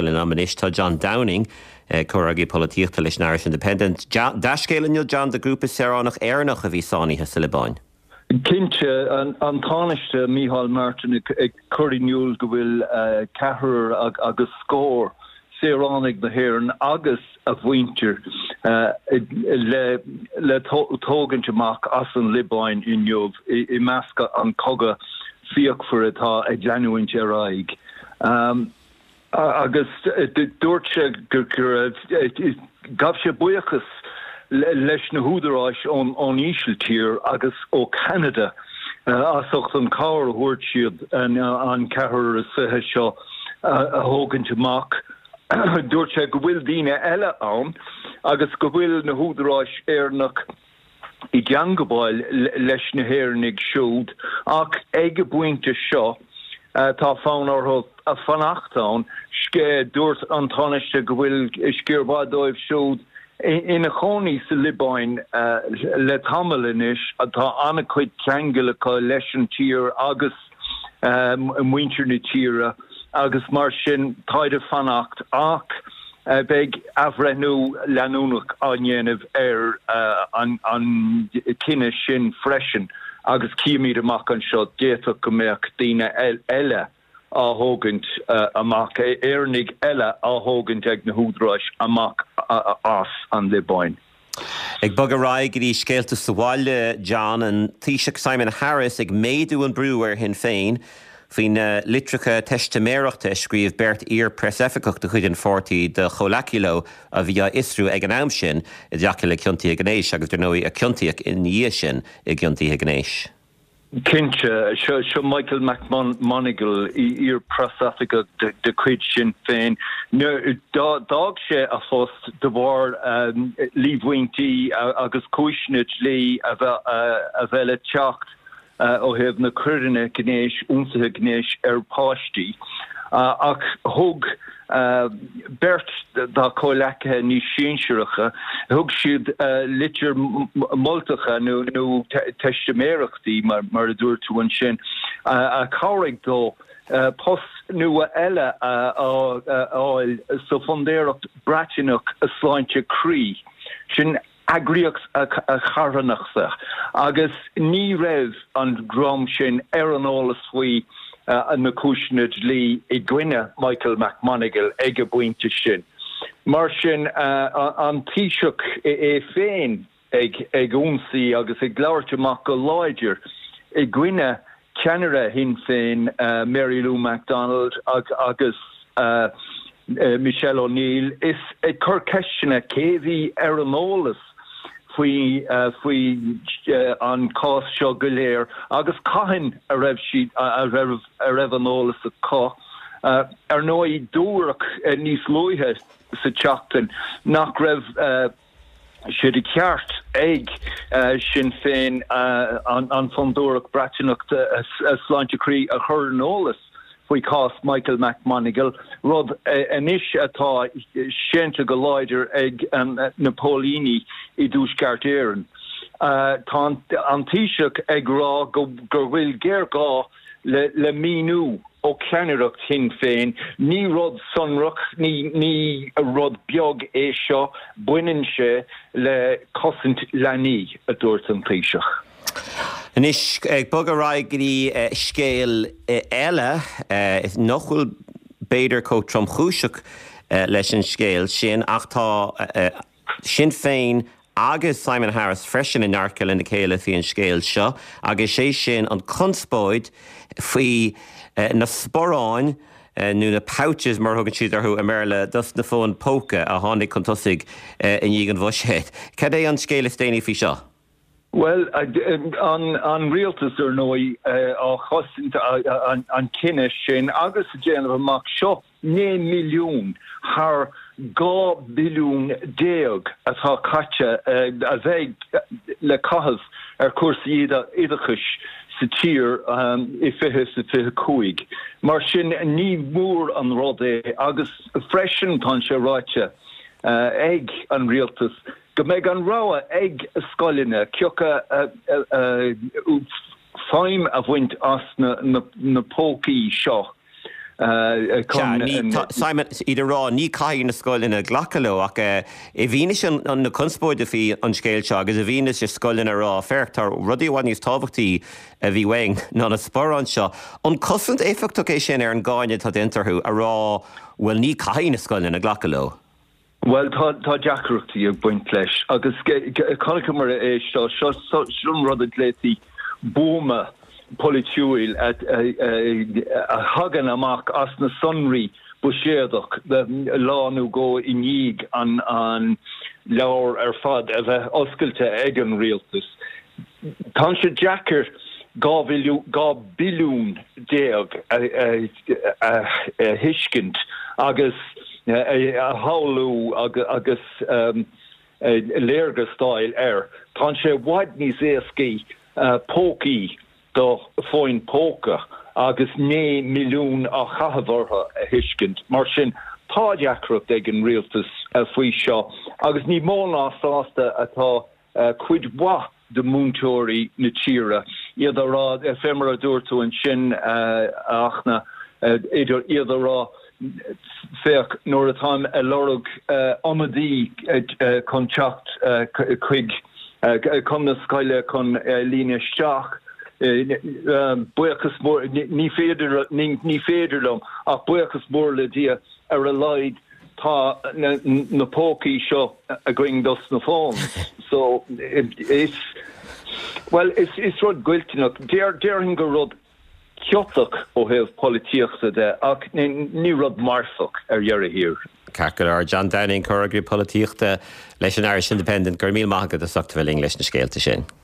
Scélan Amanis tá John Downing Coragi Políochta leis an Irish Independent. Dascélan John de grúpa Seránach Airnach a bhí sánithe sa Libáin. Kinte an táneiste Micheál Martin ag Curry-Newell go bhfuil cethir agus scór Saoránaigh na hÉireann agus a bhaintear le tógant amach as an Libáin inniuh I measca an coga fiachfar atá ag leanúint ar aig. Agus dúirte gur gab sé buchas leis na húdaráis ón ísiltír agus ó Canada asocht an cáir thuirt siad an cethir sathe seo a thógant amach. Dúirte go bhfuil daoine eile ann agus go bhfuil na húdaráis Airnach I deangabáil leis na hÉireannig siúd ach ag buinte seo tá fán orthu a fannachtán scé dúirt an táneiste go bhfuil scéirbádóibh siúd ina chónaí sa Libáin le tamalanis atá anna chuid ceangalacha leis an tír agus muintir na tíre agus mar sin táide fannacht ach beg afrenú leanúnach anéanamh an cinenne sin freisin agus cíimiad amach an seo déach go méach daoine eile áthógant amach éarnig eile áthógant ag na húdráis amach as an Libáin. Ag bag a raig í scéaltas sa bhaile John an Taoiseach Simon Harris ag méadú an brúar hin féin Fhín litricha testaiméireachta scríomh Bert Ír Presseficeach de chuid an fortaí de Cholacilo a bhí isrú ag an am sin I dteacha le ciontaí a gnéis agus do nóí a ciontaíach in níos sin I ciontaí a gnéis. Kinte, seo Michael McMonigal Ír Presseficeach de chuid sin féin. Dag sé a fós de bhar líomhhaintí agus cúisneid lí a bheile teacht ó hebh na crudanna gnéis únsathe gnéis páistí ach thug Bert dá cóilecha ní sínseireacha thug siad litir moltacha nó testaiméireachtaí mar a dúirtú an sin a cáraigh dó post nua eile áil sa fundéireacht bratinach a sláinte crí sin agriach a charannachsa agus ní raibh an grom sin an ólas faoi na cúisneid lí I gcuine Michael McMonigal ag a buinte sin. Mar sin an Taoiseach féin ag únsaí agus ag leabharteach go láidir I gcuine ceanara hin féin Mary Lou MacDonald agus Michelle O'Neill is ag cur ceisina céhí an ólas faoi an cás seo go léir agus caitheann a raibh siad a raibh an ólas a cá ar nói dúrach níos luithe sa teachtain nach raibh siad I ceart ag sin féin an fundúrach bratinachta a sláinte a chur an ólas faoi cás Michael McMonigal rud anis atá sinnta go láidir ag na Paulíní I dús ceart éireann. Tá an Taoiseach ag rá gur bhfuil géir gá le míú ó ceannaíocht hin féin, ní rud sonrach ní rud beag é seo buineann sé le cosint leanaí a dúirt an Taoiseach. Anis ag bag a raig í scéal eile is nachhfuil beidir có tromchúiseach leis an scéal sin ach tá sin féin agus Simon Harris freisin in nearcail in na céile faoi an scéal seo agus sé sin an conspóid faoi na sporáin nó na pouches mar thugann siad arthú a merle dus na fón póca a tháinig chun tosaigh in dhéag an bhuiséad. Cad é an scéal is déanaí faoi seo? Well, an rialtas nói á chosint an cinenne sin agus a déanamh amach seo 9 milliún thar 2 billiún déag atá caite a bheith le cahas ar cuasaí iadachais sa tír I fiche sa fiche cúig. Mar sin ní mór an rud é agus freisin tá sé ráite ag an rialtas. Go méid an ráha ag scoiline ceocha fáim a bhaint as na pócaí seo Simon idir rá ní caiin na scoil ina ghlacaló ach I bhíne an na conspóide fi an scéil se agus a bhíne se scoil ina rá fertar rudí bhain níos tábhachtaí a bhí weing ná na spór an seo. An cosint éfachach é sin ar an gáine tá intarthú a rá bhfuil ní caiin na scoil ina ghlacaló. Well, tá deacrachtaí ag buint leis, agus conacha mar é seo rud a létí búma politiúil a hagan amach as na sonraí buséadach láú go I níg an leabhar ar fad a bheith oscailte ag an rialtas. Tá sé deacair gá bilún déag a hiiscint agus a haulú agus léirgastáil Tá sé bhaid níos éascaí pócaí do fóin póca agus 9 milliún a chahabhartha a hiiscint. Mar sin tá deacracht ag an rialtas faoi seo. Agus ní móna sásta atá cuid wa de múntóirí na tíre. Iad rá ephemer a dúirtú an sin achna iad rá féach nóair atá a lorug amadí contact chuig chun na scaile chun líne isteach buchas mór ní féidirlum ach buchas mór le dia ar a leid tá na pócaí seo a going dos na fón. So it's rud ghuilteach déirhin go rud ceotach ó heh políochta de ach ní rud marsach ar dhearra hir. Carcail ar John Downing choragraí políochta leis an Irish Independent gur míl maithagad a sachta bhfuil English na scéalta sin.